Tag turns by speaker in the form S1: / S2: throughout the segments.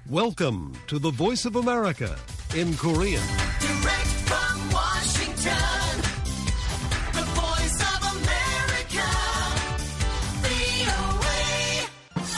S1: Welcome to the Voice of America in Korean.
S2: Direct from Washington, the Voice of America, VOA.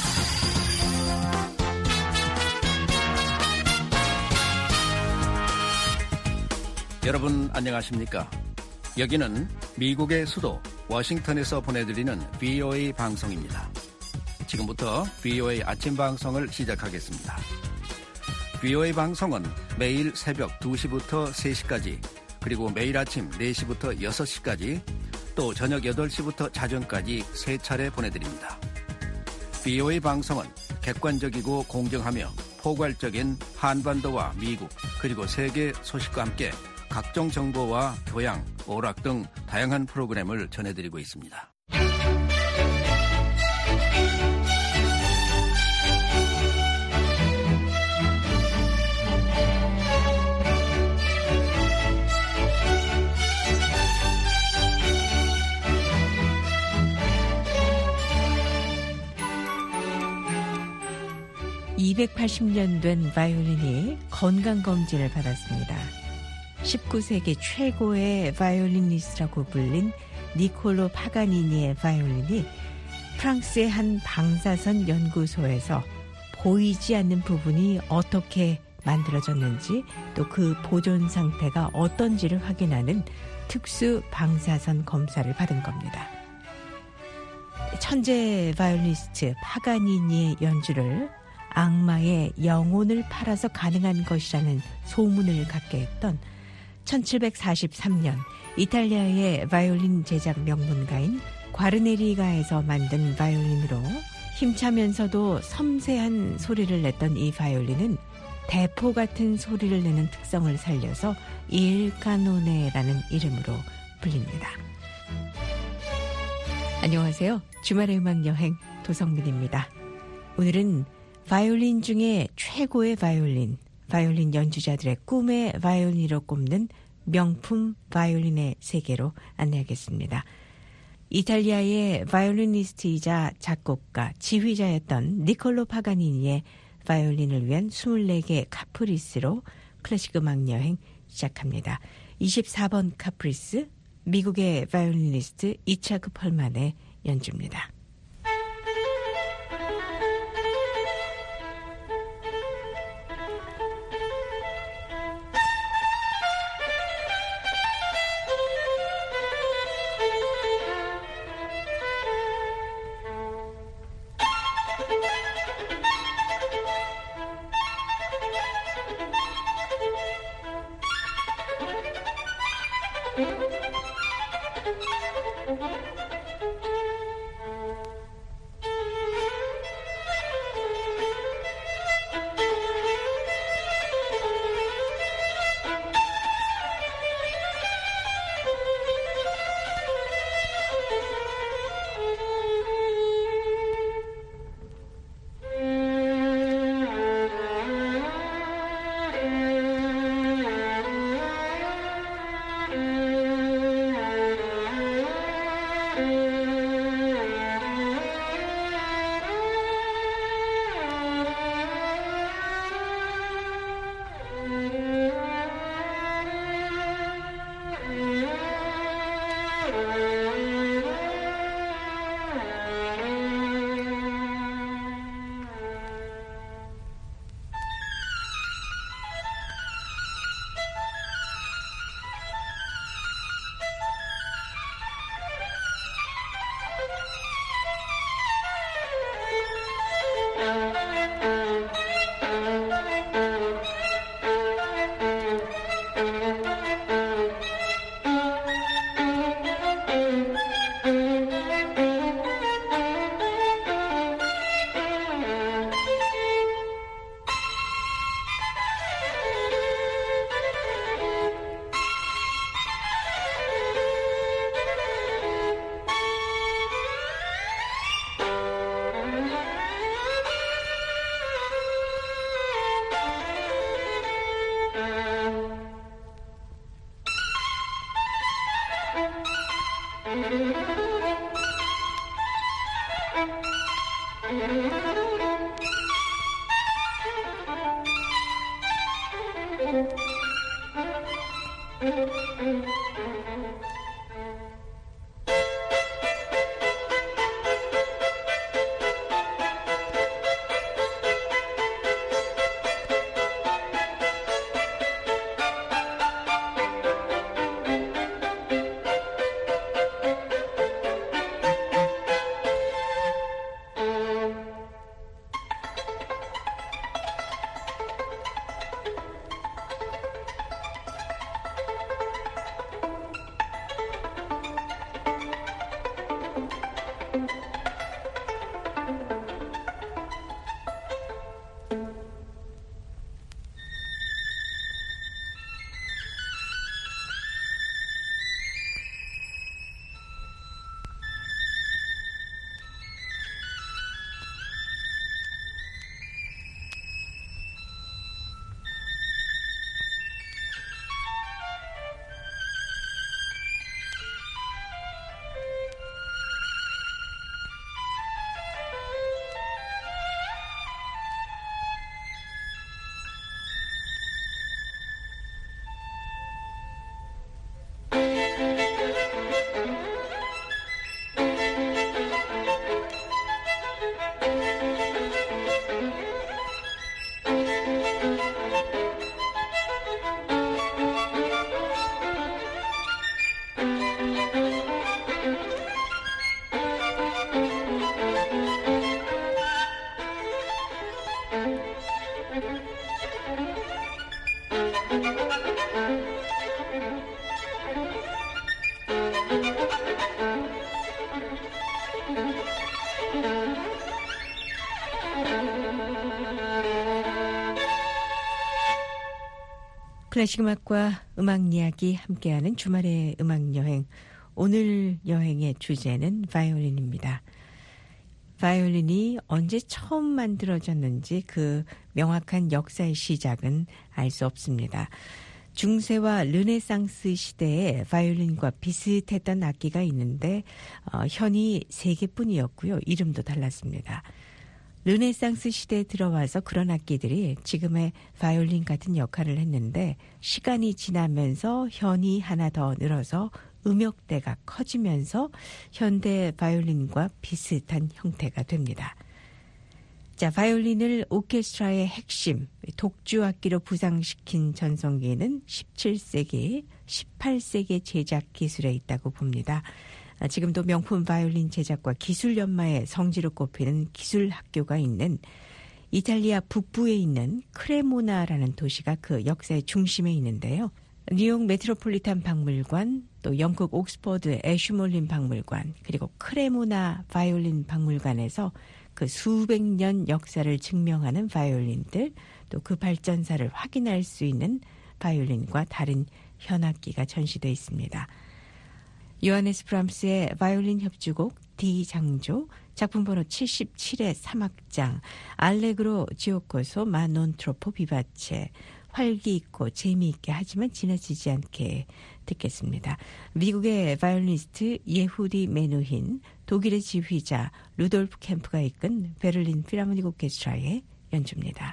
S3: 여러분 안녕하십니까? 여기는 미국의 수도 워싱턴에서 보내드리는 VOA 방송입니다. 지금부터 VOA 아침 방송을 시작하겠습니다. VOA 방송은 매일 새벽 2시부터 3시까지, 그리고 매일 아침 4시부터 6시까지, 또 저녁 8시부터 자정까지 3차례 보내드립니다. VOA 방송은 객관적이고 공정하며 포괄적인 한반도와 미국, 그리고 세계 소식과 함께 각종 정보와 교양, 오락 등 다양한 프로그램을 전해드리고 있습니다.
S4: (280년) 된 바이올린이 건강검진을 받았습니다. 19세기 최고의 바이올리니스트라고 불린 니콜로 파가니니의 바이올린이 프랑스의 한 방사선 연구소에서 보이지 않는 부분이 어떻게 만들어졌는지, 또 그 보존 상태가 어떤지를 확인하는 특수 방사선 검사를 받은 겁니다. 천재 바이올리니스트 파가니니의 연주를 악마의 영혼을 팔아서 가능한 것이라는 소문을 갖게 했던 1743년 이탈리아의 바이올린 제작 명문가인 과르네리가에서 만든 바이올린으로 힘차면서도 섬세한 소리를 냈던 이 바이올린은 대포 같은 소리를 내는 특성을 살려서 일카노네라는 이름으로 불립니다. 안녕하세요. 주말의 음악 여행 도성민입니다. 오늘은 바이올린 중에 최고의 바이올린 연주자들의 꿈의 바이올린으로 꼽는 명품 바이올린의 세계로 안내하겠습니다. 이탈리아의 바이올리니스트이자 작곡가, 지휘자였던 니콜로 파가니니의 바이올린을 위한 24개 카프리스로 클래식 음악 여행 시작합니다. 24번 카프리스, 미국의 바이올리니스트 이차크 펄만의 연주입니다. 클래식 음악과 음악 이야기 함께하는 주말의 음악 여행. 오늘 여행의 주제는 바이올린입니다. 바이올린이 언제 처음 만들어졌는지 그 명확한 역사의 시작은 알 수 없습니다. 중세와 르네상스 시대에 바이올린과 비슷했던 악기가 있는데 현이 3개뿐이었고요. 이름도 달랐습니다. 르네상스 시대에 들어와서 그런 악기들이 지금의 바이올린 같은 역할을 했는데 시간이 지나면서 현이 하나 더 늘어서 음역대가 커지면서 현대 바이올린과 비슷한 형태가 됩니다. 자, 바이올린을 오케스트라의 핵심, 독주악기로 부상시킨 전성기는 17세기, 18세기 제작 기술에 있다고 봅니다. 지금도 명품 바이올린 제작과 기술 연마의 성지로 꼽히는 기술 학교가 있는 이탈리아 북부에 있는 크레모나라는 도시가 그 역사의 중심에 있는데요. 뉴욕 메트로폴리탄 박물관, 또 영국 옥스퍼드 애슈몰린 박물관, 그리고 크레모나 바이올린 박물관에서 그 수백 년 역사를 증명하는 바이올린들, 또 그 발전사를 확인할 수 있는 바이올린과 다른 현악기가 전시되어 있습니다. 요하네스 브람스의 바이올린 협주곡 D장조, 작품 번호 77의 3악장, 알레그로 지오코소 마 논 트로포 비바체, 활기 있고 재미있게 하지만 지나치지 않게 듣겠습니다. 미국의 바이올리니스트 예후디 메누힌, 독일의 지휘자 루돌프 캠프가 이끈 베를린 필하모닉 오케스트라의 연주입니다.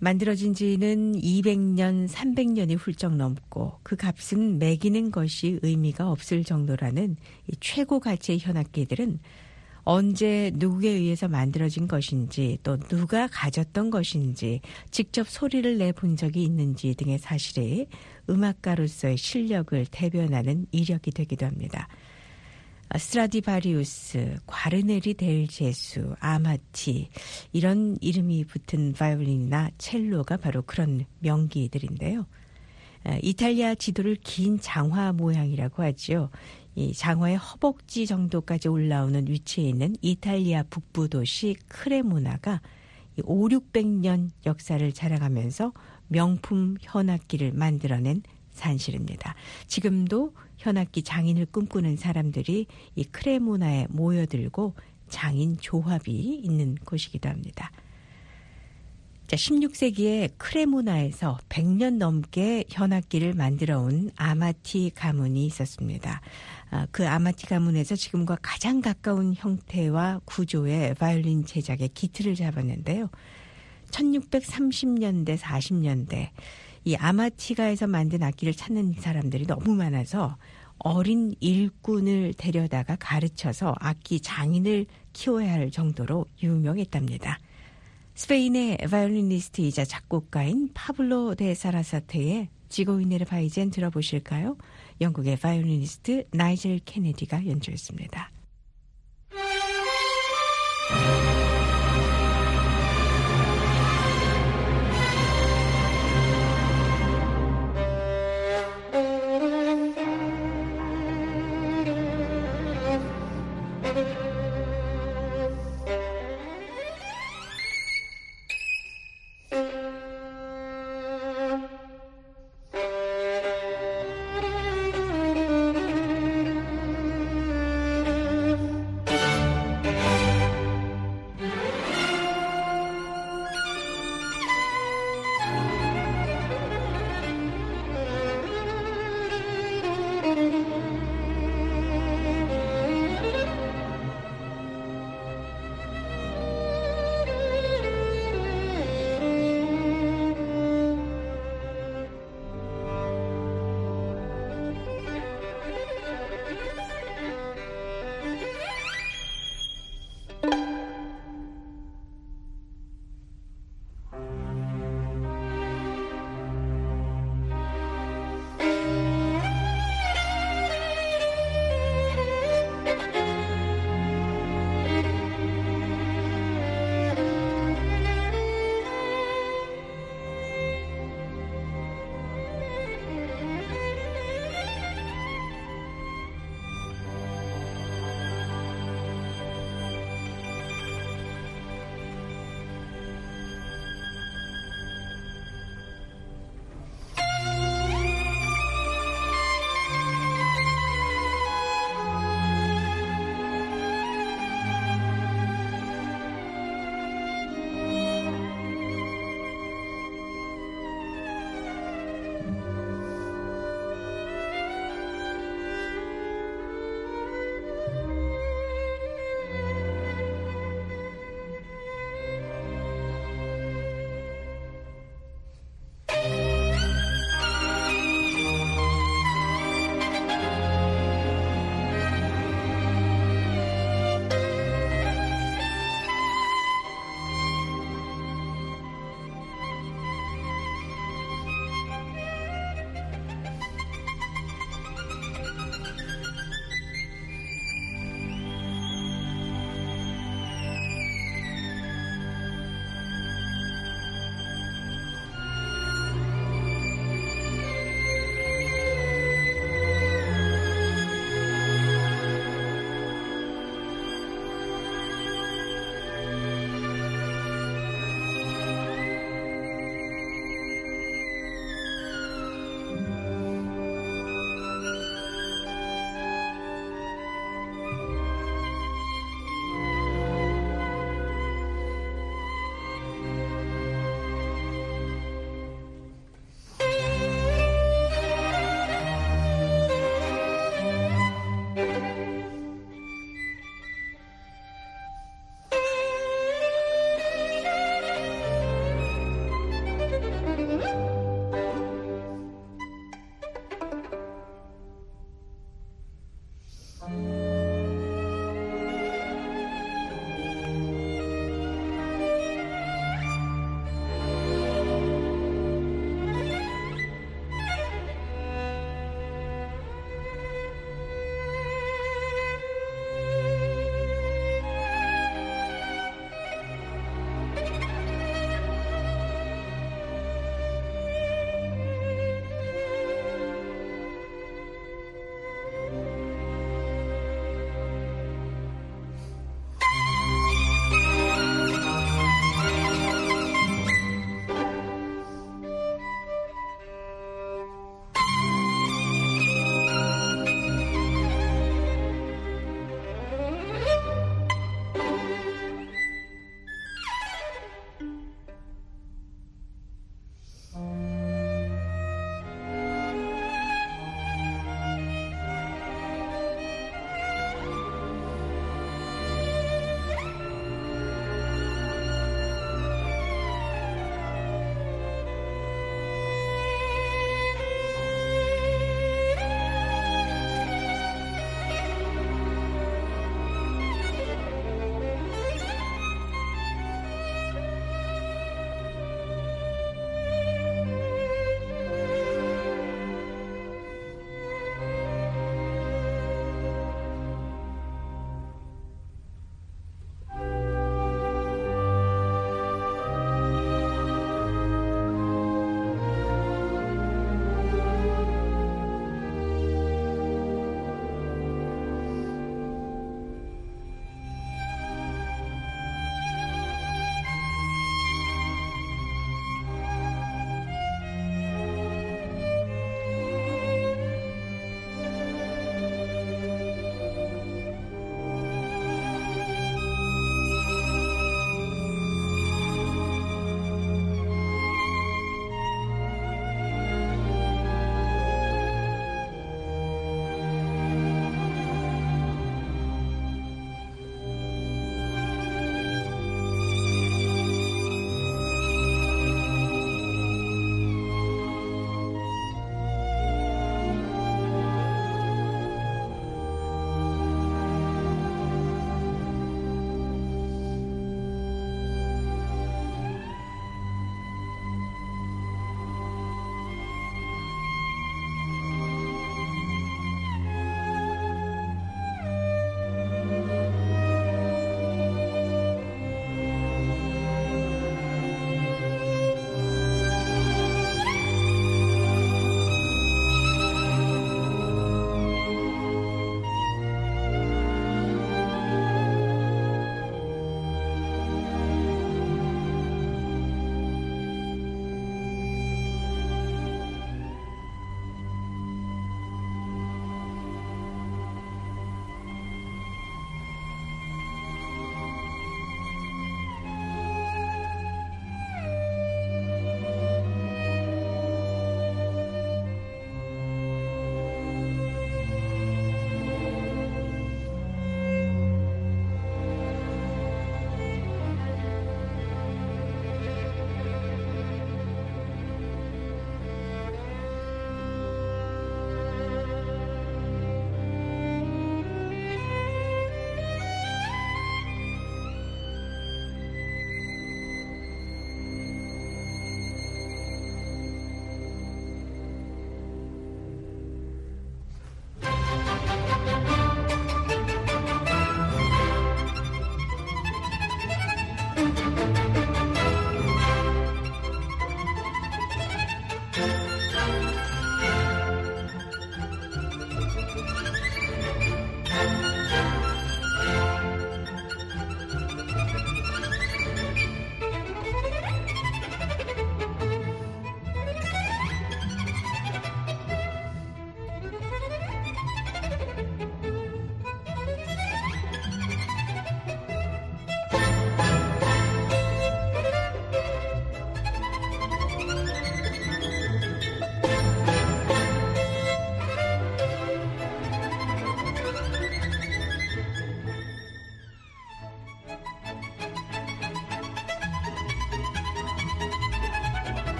S4: 만들어진 지는 200년, 300년이 훌쩍 넘고 그 값은 매기는 것이 의미가 없을 정도라는 이 최고 가치의 현악기들은 언제 누구에 의해서 만들어진 것인지 또 누가 가졌던 것인지 직접 소리를 내본 적이 있는지 등의 사실이 음악가로서의 실력을 대변하는 이력이 되기도 합니다. 스트라디바리우스, 과르네리 델 제수, 아마티 이런 이름이 붙은 바이올린이나 첼로가 바로 그런 명기들인데요. 이탈리아 지도를 긴 장화 모양이라고 하죠. 이 장화의 허벅지 정도까지 올라오는 위치에 있는 이탈리아 북부 도시 크레모나가 5, 600년 역사를 자랑하면서 명품 현악기를 만들어낸 산실입니다. 지금도 현악기 장인을 꿈꾸는 사람들이 이 크레모나에 모여들고 장인 조합이 있는 곳이기도 합니다. 16세기에 크레모나에서 100년 넘게 현악기를 만들어 온 아마티 가문이 있었습니다. 그 아마티 가문에서 지금과 가장 가까운 형태와 구조의 바이올린 제작의 기틀을 잡았는데요. 1630년대, 40년대 이 아마티가에서 만든 악기를 찾는 사람들이 너무 많아서 어린 일꾼을 데려다가 가르쳐서 악기 장인을 키워야 할 정도로 유명했답니다. 스페인의 바이올리니스트이자 작곡가인 파블로 데 사라사테의 지고이네르 바이젠 들어보실까요? 영국의 바이올리니스트 나이젤 케네디가 연주했습니다.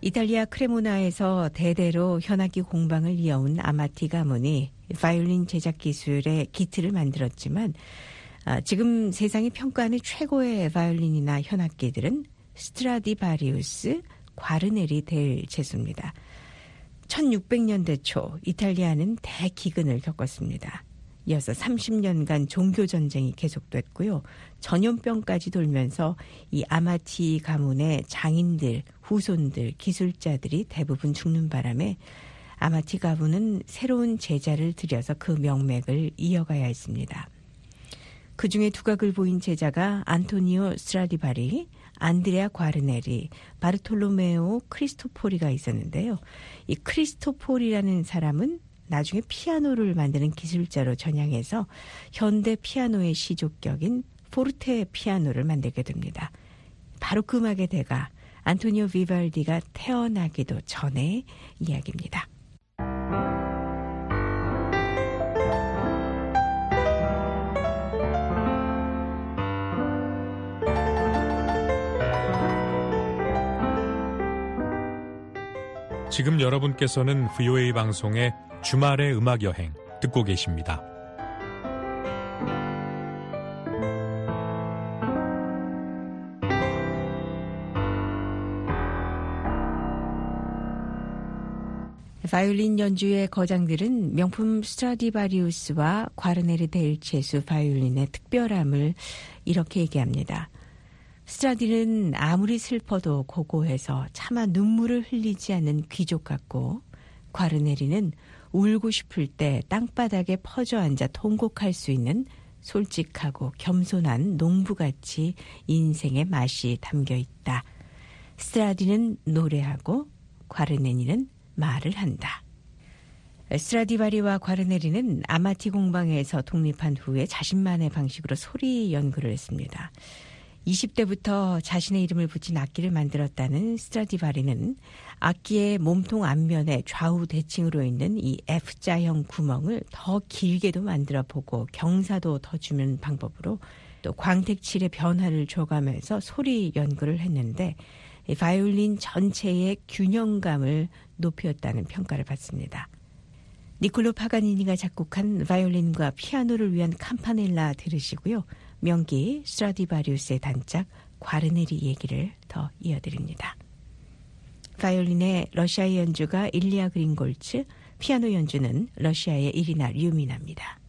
S4: 이탈리아 크레모나에서 대대로 현악기 공방을 이어온 아마티 가문이 바이올린 제작 기술의 기틀을 만들었지만 지금 세상이 평가하는 최고의 바이올린이나 현악기들은 스트라디바리우스, 과르네리 델 제수입니다. 1600년대 초 이탈리아는 대기근을 겪었습니다. 이어서 30년간 종교전쟁이 계속됐고요. 전염병까지 돌면서 이 아마티 가문의 장인들, 후손들, 기술자들이 대부분 죽는 바람에 아마티 가문은 새로운 제자를 들여서 그 명맥을 이어가야 했습니다. 그중에 두각을 보인 제자가 안토니오 스트라디바리, 안드레아 과르네리, 바르톨로메오 크리스토포리가 있었는데요. 이 크리스토포리라는 사람은 나중에 피아노를 만드는 기술자로 전향해서 현대 피아노의 시조격인 포르테 피아노를 만들게 됩니다. 바로 그 음악의 대가 안토니오 비발디가 태어나기도 전의 이야기입니다.
S5: 지금 여러분께서는 VOA 방송의 주말의 음악여행 듣고 계십니다.
S4: 바이올린 연주의 거장들은 명품 스트라디바리우스와 과르네리 델 제수 바이올린의 특별함을 이렇게 얘기합니다. 스트라디는 아무리 슬퍼도 고고해서 차마 눈물을 흘리지 않는 귀족 같고, 과르네리는 울고 싶을 때 땅바닥에 퍼져 앉아 통곡할 수 있는 솔직하고 겸손한 농부같이 인생의 맛이 담겨 있다. 스트라디는 노래하고 과르네리는 말을 한다. 스트라디바리와 과르네리는 아마티 공방에서 독립한 후에 자신만의 방식으로 소리 연구를 했습니다. 20대부터 자신의 이름을 붙인 악기를 만들었다는 스트라디바리는 악기의 몸통 앞면에 좌우 대칭으로 있는 이 F자형 구멍을 더 길게도 만들어 보고 경사도 더 주는 방법으로 또 광택칠의 변화를 줘가면서 소리 연구를 했는데 바이올린 전체의 균형감을 높였다는 평가를 받습니다. 니콜로 파가니니가 작곡한 바이올린과 피아노를 위한 campanella 들으시고요. 명기 스트라디바리우스의 단짝 과르네리 얘기를 더 이어드립니다. 바이올린의 러시아의 연주가 일리아 그린골츠, 피아노 연주는 러시아의 이리나 류미나입니다.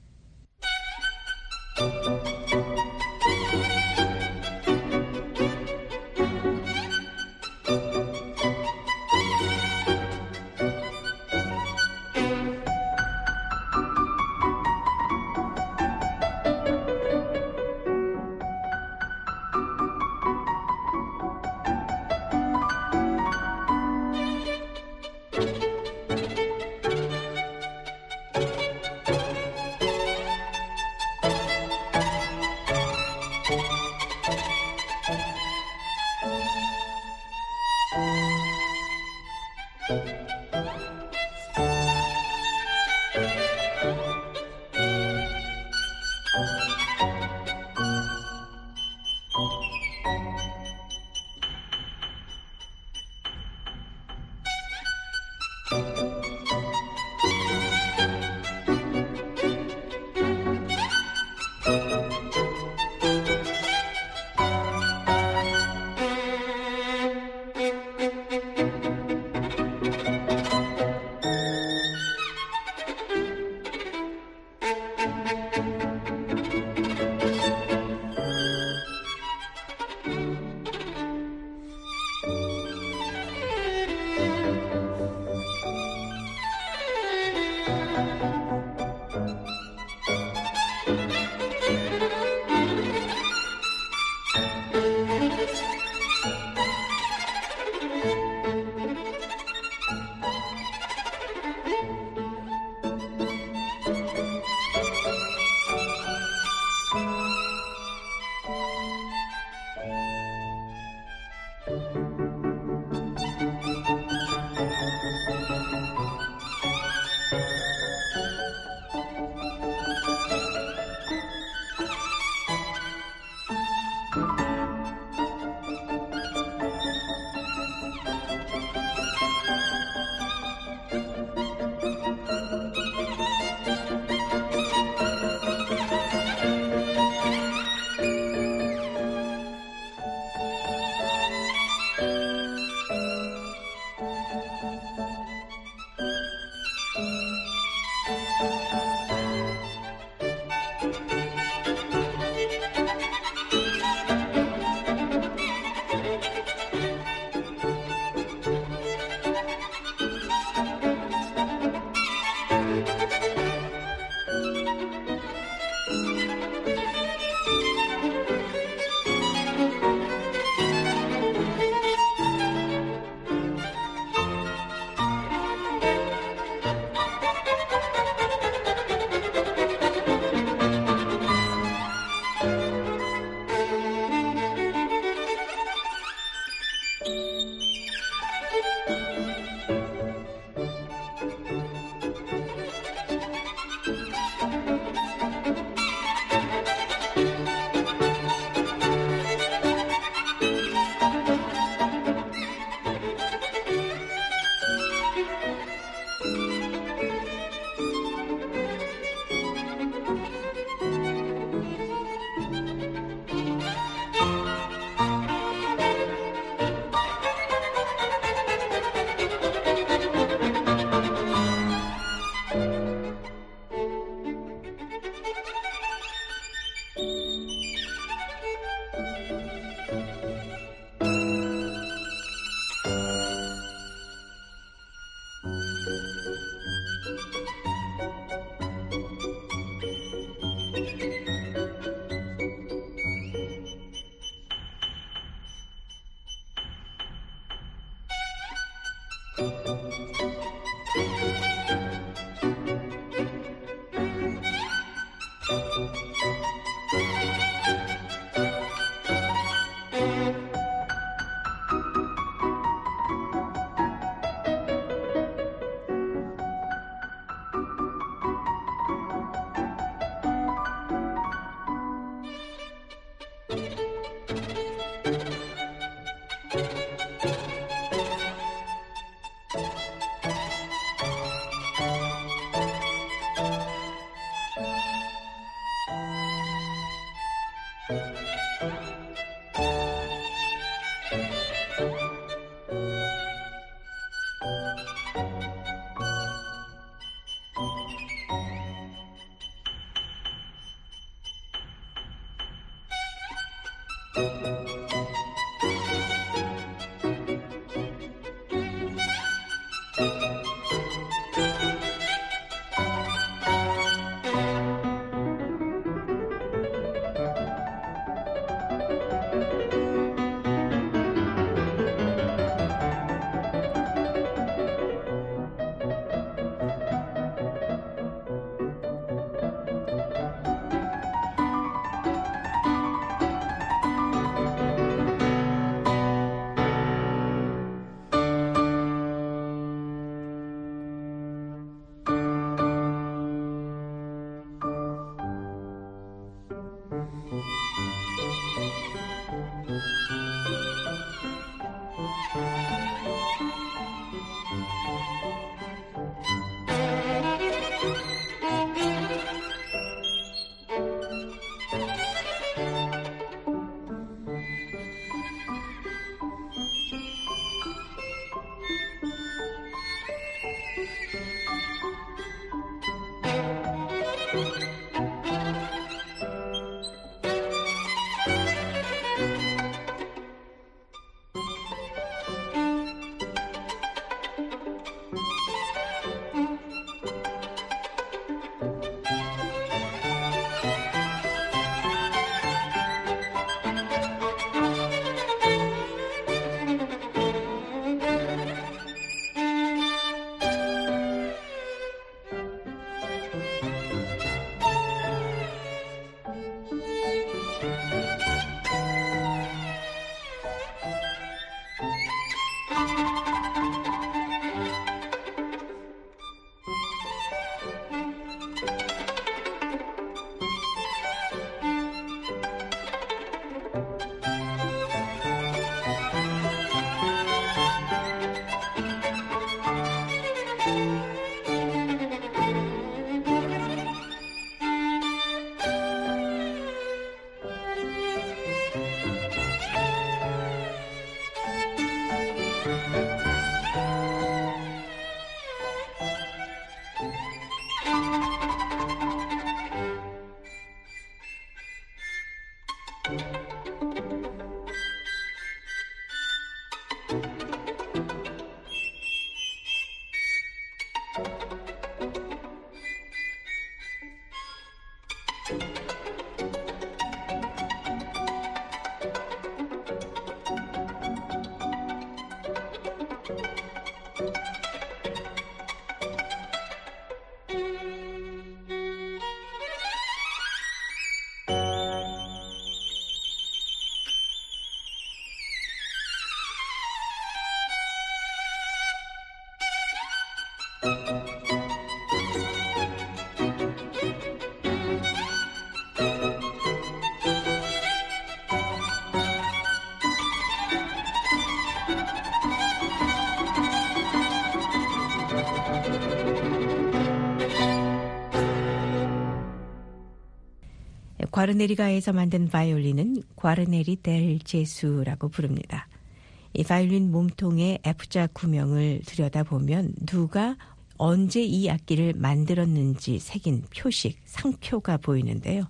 S4: 과르네리가에서 만든 바이올린은 과르네리 델 제수라고 부릅니다. 이 바이올린 몸통의 F자 구명을 들여다보면 누가 언제 이 악기를 만들었는지 새긴 표식, 상표가 보이는데요.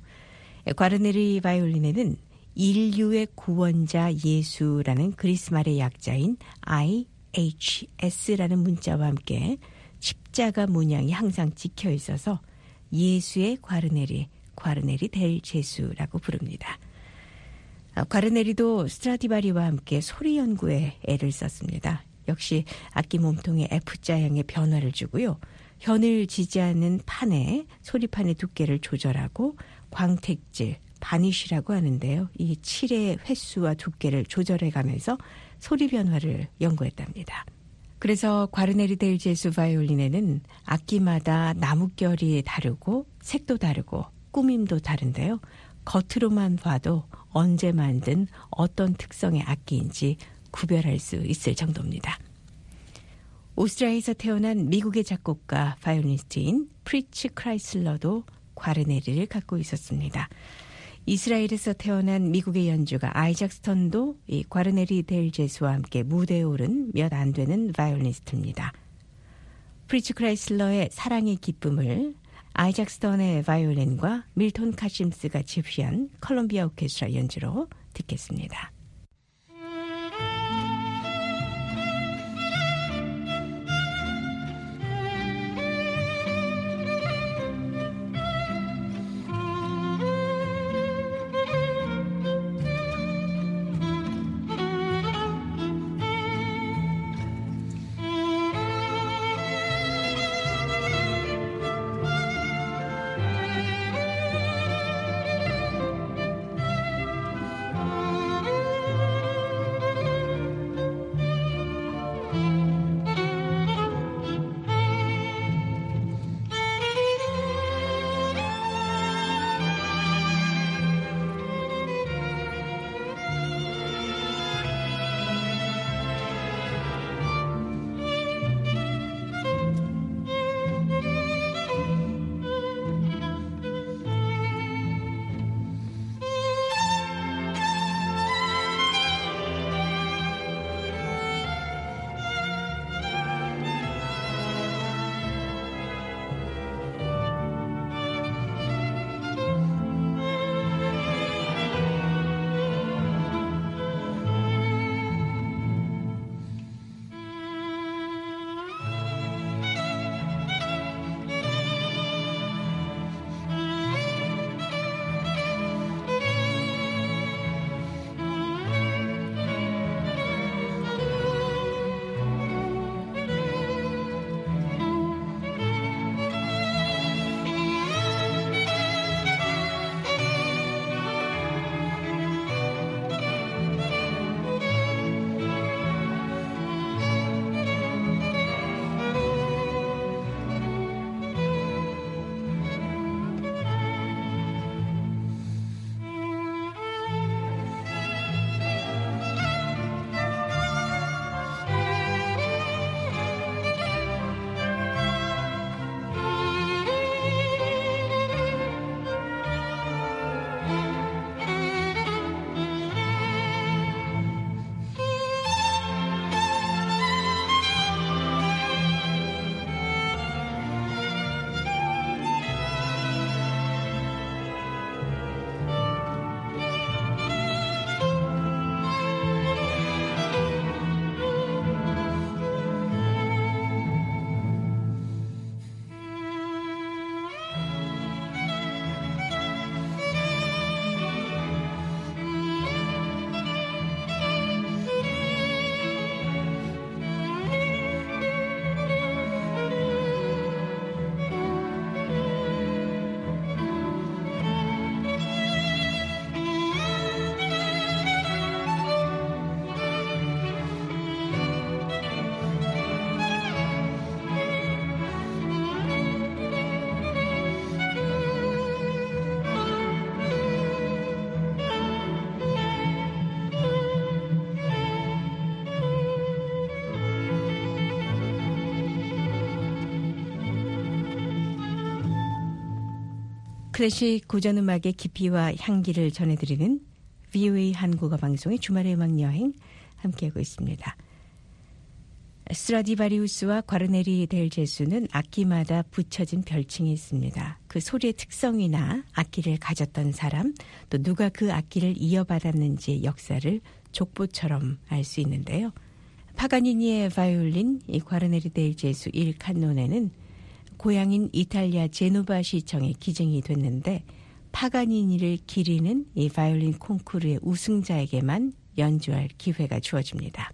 S4: 과르네리 바이올린에는 인류의 구원자 예수라는 그리스 말의 약자인 IHS라는 문자와 함께 십자가 문양이 항상 찍혀 있어서 예수의 과르네리 델 제수라고 부릅니다. 과르네리도 스트라디바리와 함께 소리 연구에 애를 썼습니다. 역시 악기 몸통에 F자형의 변화를 주고요. 현을 지지하는 판에 소리판의 두께를 조절하고 광택질, 바니쉬라고 하는데요. 이 칠의 횟수와 두께를 조절해가면서 소리 변화를 연구했답니다. 그래서 과르네리 델 제수 바이올린에는 악기마다 나뭇결이 다르고 색도 다르고 꾸밈도 다른데요. 겉으로만 봐도 언제 만든 어떤 특성의 악기인지 구별할 수 있을 정도입니다. 오스트리아에서 태어난 미국의 작곡가 바이올리니스트인 프리츠 크라이슬러도 과르네리를 갖고 있었습니다. 이스라엘에서 태어난 미국의 연주가 아이작 스턴도 이 과르네리 델 제수와 함께 무대에 오른 몇 안 되는 바이올리니스트입니다. 프리츠 크라이슬러의 사랑의 기쁨을 아이작 스턴의 바이올린과 밀톤 카심스가 집휘한 컬럼비아 오케스트라 연주로 듣겠습니다. 클래식 고전음악의 깊이와 향기를 전해드리는 VOA 한국어 방송의 주말의 음악 여행 함께하고 있습니다. 스트라디바리우스와 과르네리 델 제수는 악기마다 붙여진 별칭이 있습니다. 그 소리의 특성이나 악기를 가졌던 사람, 또 누가 그 악기를 이어받았는지의 역사를 족보처럼 알 수 있는데요. 파가니니의 바이올린, 이 과르네리 델 제수 1칸노네는 고향인 이탈리아 제노바 시청에 기증이 됐는데 파가니니를 기리는 이 바이올린 콩쿠르의 우승자에게만 연주할 기회가 주어집니다.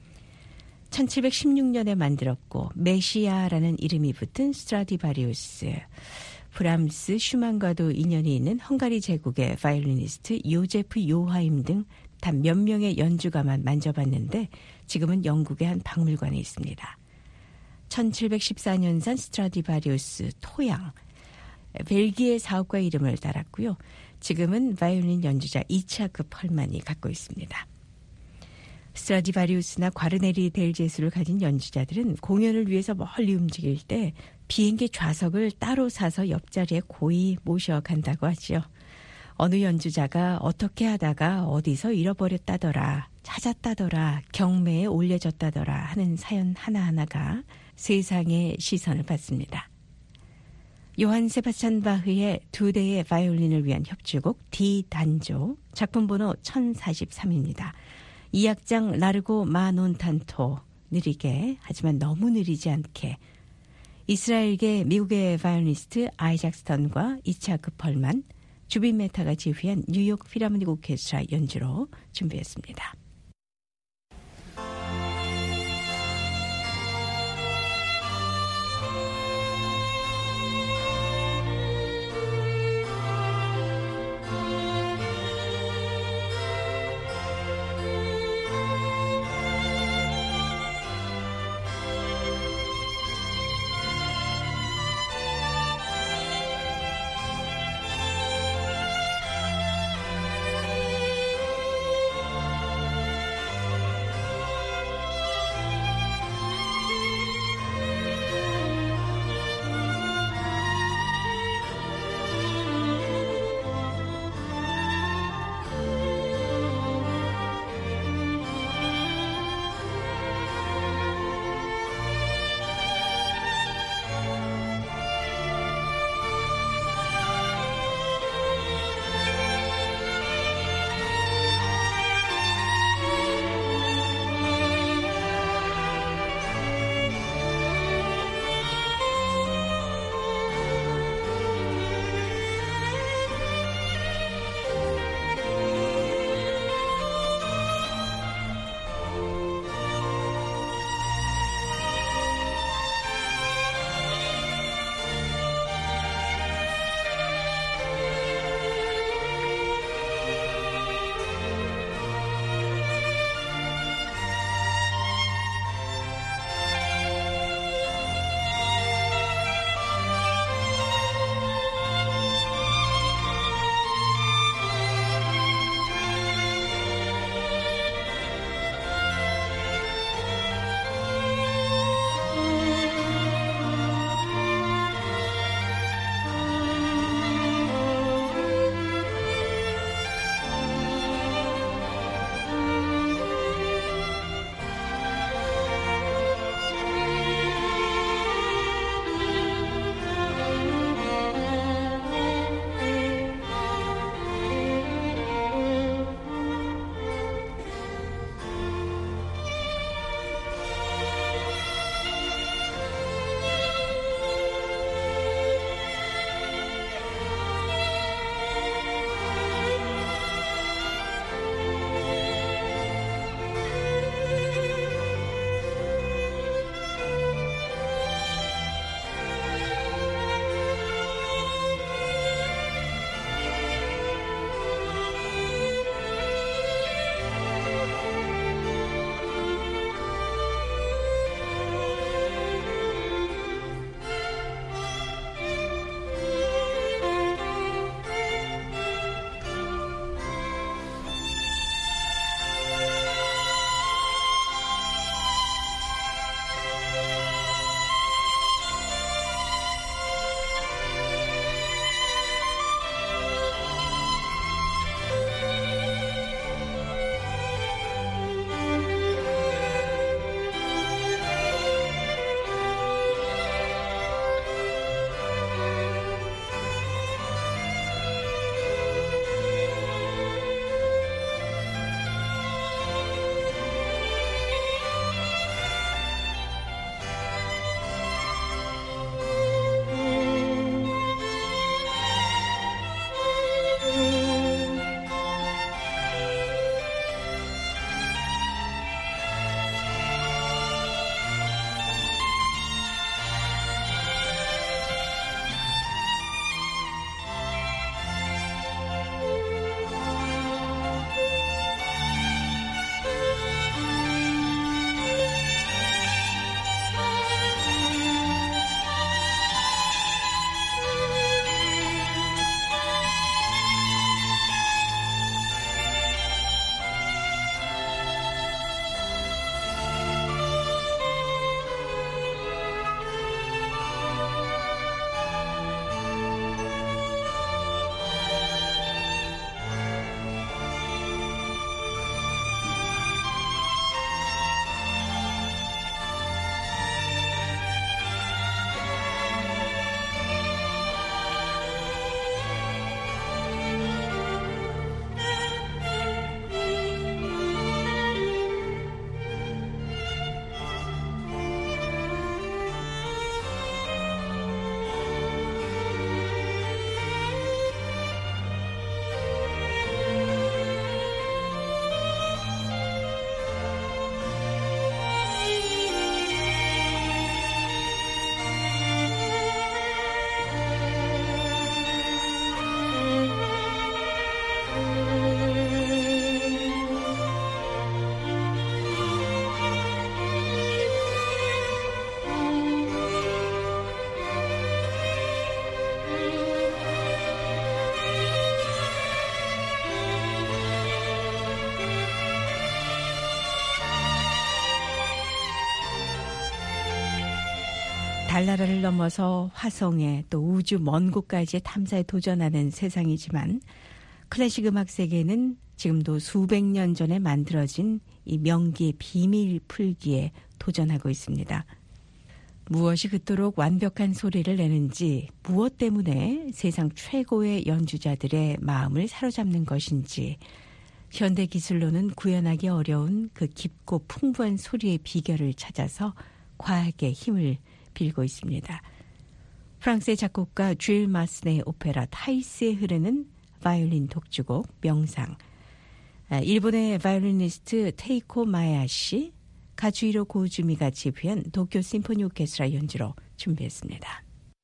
S4: 1716년에 만들었고 메시아라는 이름이 붙은 스트라디바리우스, 브람스, 슈만과도 인연이 있는 헝가리 제국의 바이올리니스트 요제프 요하임 등 단 몇 명의 연주가만 만져봤는데 지금은 영국의 한 박물관에 있습니다. 1714년산 스트라디바리우스 토양, 벨기에 사업가 이름을 따랐고요. 지금은 바이올린 연주자 이차크 펄만이 갖고 있습니다. 스트라디바리우스나 과르네리 델 제수를 가진 연주자들은 공연을 위해서 멀리 움직일 때 비행기 좌석을 따로 사서 옆자리에 고이 모셔간다고 하죠. 어느 연주자가 어떻게 하다가 어디서 잃어버렸다더라, 찾았다더라, 경매에 올려졌다더라 하는 사연 하나하나가 세상의 시선을 받습니다. 요한 세바스찬 바흐의 두 대의 바이올린을 위한 협주곡 D 단조 작품 번호 1043입니다. 이 악장 라르고 마 논탄토 느리게 하지만 너무 느리지 않게 이스라엘계 미국의 바이올리니스트 아이작 스턴과 이차크 펄만, 주빈 메타가 지휘한 뉴욕 필하모닉 오케스트라 연주로 준비했습니다. 달나라를 넘어서 화성에 또 우주 먼 곳까지의 탐사에 도전하는 세상이지만 클래식 음악 세계는 지금도 수백 년 전에 만들어진 이 명기의 비밀 풀기에 도전하고 있습니다. 무엇이 그토록 완벽한 소리를 내는지, 무엇 때문에 세상 최고의 연주자들의 마음을 사로잡는 것인지, 현대 기술로는 구현하기 어려운 그 깊고 풍부한 소리의 비결을 찾아서 과학의 힘을 빌고 있습니다. 프랑스의 작곡가 쥘 마스네의 오페라 타이스에 흐르는 바이올린 독주곡 명상, 일본의 바이올리니스트 테이코 마야시, 가주히로 고우즈미가 지휘한 도쿄 심포니 오케스트라 연주로 준비했습니다.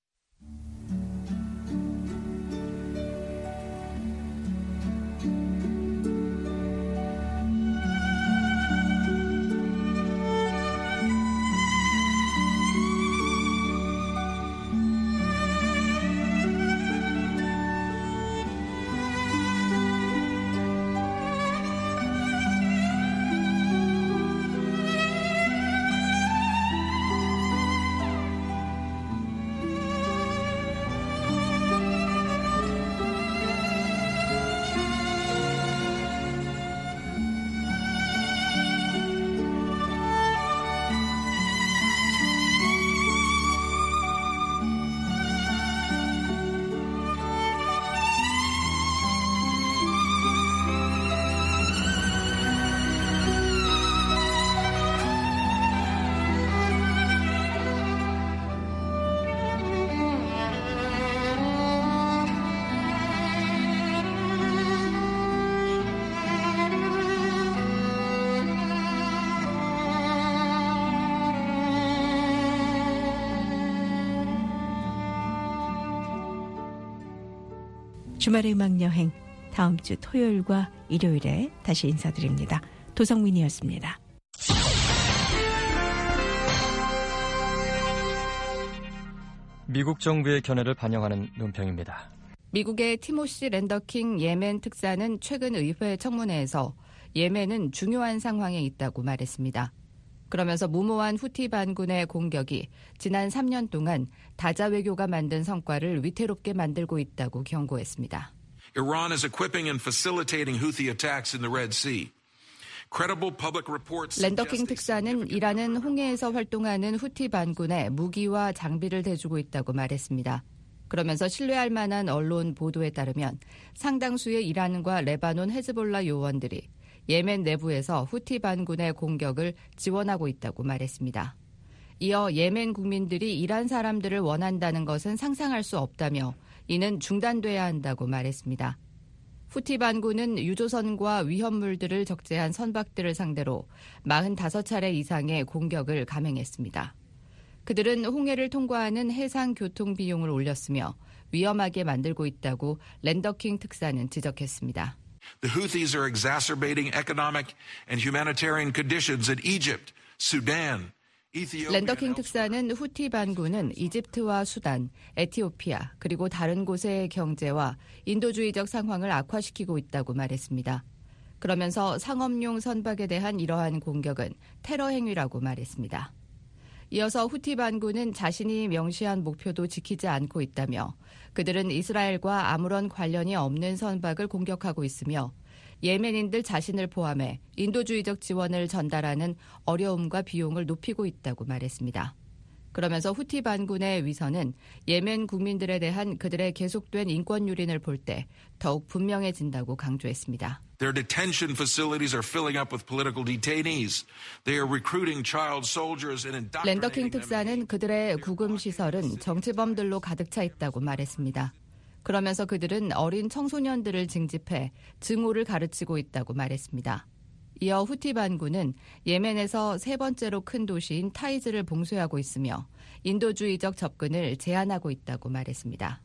S4: 주말의 음악여행, 다음 주 토요일과 일요일에 다시 인사드립니다. 도성민이었습니다.
S6: 미국 정부의 견해를 반영하는 논평입니다.
S7: 미국의 티모시 랜더킹 예멘 특사는 최근 의회 청문회에서 예멘은 중요한 상황에 있다고 말했습니다. 그러면서 무모한 후티 반군의 공격이 지난 3년 동안 다자 외교가 만든 성과를 위태롭게 만들고 있다고 경고했습니다.
S8: Iran is equipping and facilitating Houthi attacks in the Red Sea.
S7: 랜더킹 특사는 이란은 홍해에서 활동하는 후티 반군에 무기와 장비를 대주고 있다고 말했습니다. 그러면서 신뢰할 만한 언론 보도에 따르면 상당수의 이란과 레바논 헤즈볼라 요원들이 예멘 내부에서 후티 반군의 공격을 지원하고 있다고 말했습니다. 이어 예멘 국민들이 이란 사람들을 원한다는 것은 상상할 수 없다며 이는 중단돼야 한다고 말했습니다. 후티 반군은 유조선과 위험물들을 적재한 선박들을 상대로 45차례 이상의 공격을 감행했습니다. 그들은 홍해를 통과하는 해상 교통 비용을 올렸으며 위험하게 만들고 있다고 랜더킹 특사는 지적했습니다.
S8: The Houthis are exacerbating economic and humanitarian conditions in Egypt, Sudan, Ethiopia.
S7: 랜더킹 특사는 후티 반군은 이집트와 수단, 에티오피아 그리고 다른 곳의 경제와 인도주의적 상황을 악화시키고 있다고 말했습니다. 그러면서 상업용 선박에 대한 이러한 공격은 테러 행위라고 말했습니다. 이어서 후티 반군은 자신이 명시한 목표도 지키지 않고 있다며 그들은 이스라엘과 아무런 관련이 없는 선박을 공격하고 있으며 예멘인들 자신을 포함해 인도주의적 지원을 전달하는 어려움과 비용을 높이고 있다고 말했습니다. 그러면서 후티 반군의 위선은 예멘 국민들에 대한 그들의 계속된 인권 유린을 볼 때 더욱 분명해진다고 강조했습니다.
S8: Their detention facilities are filling up with political detainees. They are recruiting child soldiers and
S7: 랜더킹
S8: indoctrinating them.
S7: 특사는 그들의 구금 시설은 정치범들로 가득 차 있다고 말했습니다. 그러면서 그들은 어린 청소년들을 징집해 증오를 가르치고 있다고 말했습니다. 이어 후티 반군은 예멘에서 세 번째로 큰 도시인 타이즈를 봉쇄하고 있으며 인도주의적 접근을 제한하고 있다고 말했습니다.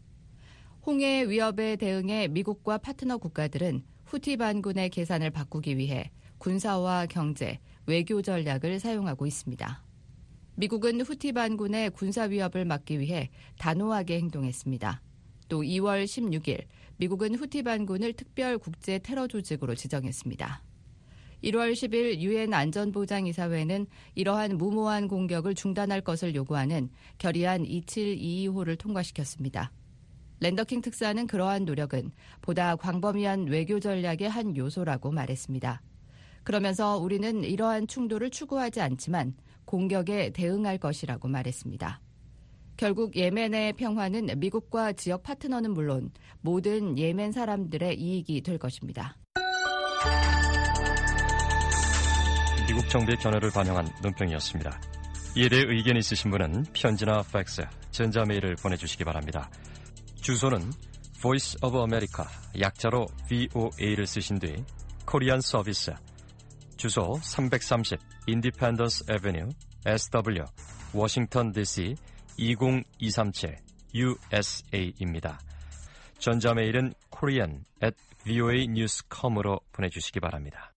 S7: 홍해의 위협에 대응해 미국과 파트너 국가들은 후티 반군의 계산을 바꾸기 위해 군사와 경제, 외교 전략을 사용하고 있습니다. 미국은 후티 반군의 군사 위협을 막기 위해 단호하게 행동했습니다. 또 2월 16일 미국은 후티 반군을 특별 국제 테러 조직으로 지정했습니다. 1월 10일 유엔 안전보장이사회는 이러한 무모한 공격을 중단할 것을 요구하는 결의안 2722호를 통과시켰습니다. 랜더킹 특사는 그러한 노력은 보다 광범위한 외교 전략의 한 요소라고 말했습니다. 그러면서 우리는 이러한 충돌을 추구하지 않지만 공격에 대응할 것이라고 말했습니다. 결국 예멘의 평화는 미국과 지역 파트너는 물론 모든 예멘 사람들의 이익이 될 것입니다.
S6: 미국 정부의 견해를 반영한 논평이었습니다. 이에 대해 의견 있으신 분은 편지나 팩스, 전자메일을 보내주시기 바랍니다. 주소는 Voice of America, 약자로 VOA를 쓰신 뒤 코리안 서비스, 주소 330 Independence Avenue, SW, 워싱턴 DC 20237 USA입니다. 전자메일은 korean@voanews.com으로 보내주시기 바랍니다.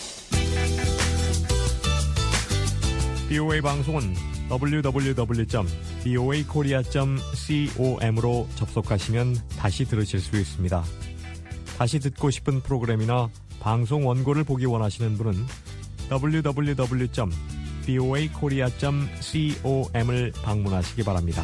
S5: VOA 방송은 www.voakorea.com으로 접속하시면 다시 들으실 수 있습니다. 다시 듣고 싶은 프로그램이나 방송 원고를 보기 원하시는 분은 www.voakorea.com을 방문하시기 바랍니다.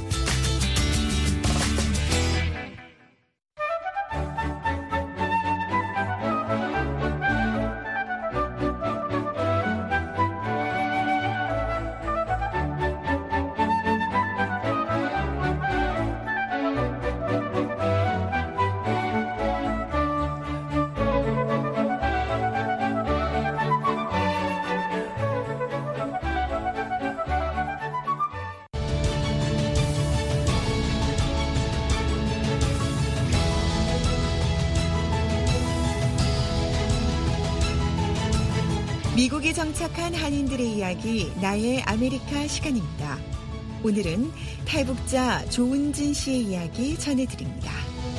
S9: 미국에 정착한 한인들의 이야기, 나의 아메리카 시간입니다. 오늘은 탈북자 조은진 씨의 이야기 전해드립니다.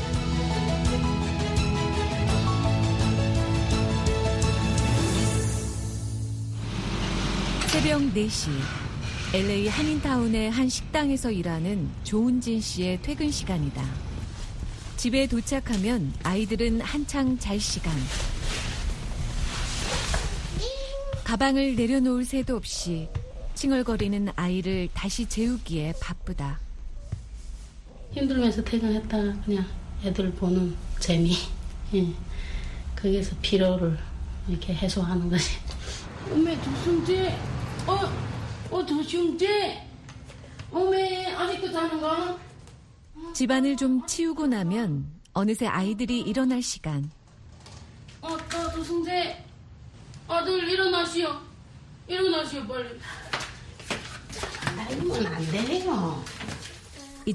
S10: 새벽 4시, LA 한인타운의 한 식당에서 일하는 조은진 씨의 퇴근 시간이다. 집에 도착하면 아이들은 한창 잘 시간. 가방을 내려놓을 새도 없이 칭얼거리는 아이를 다시 재우기에 바쁘다.
S11: 힘들면서 퇴근했다가 그냥 애들 보는 재미, 거기에서 피로를 이렇게 해소하는 거지. 어메 조승재, 조승재, 어메 아직도 자는가?
S10: 집안을 좀 치우고 나면 어느새 아이들이 일어날 시간.
S11: 조승재, 아들 일어나시오 빨리. 아이고는 안 돼요.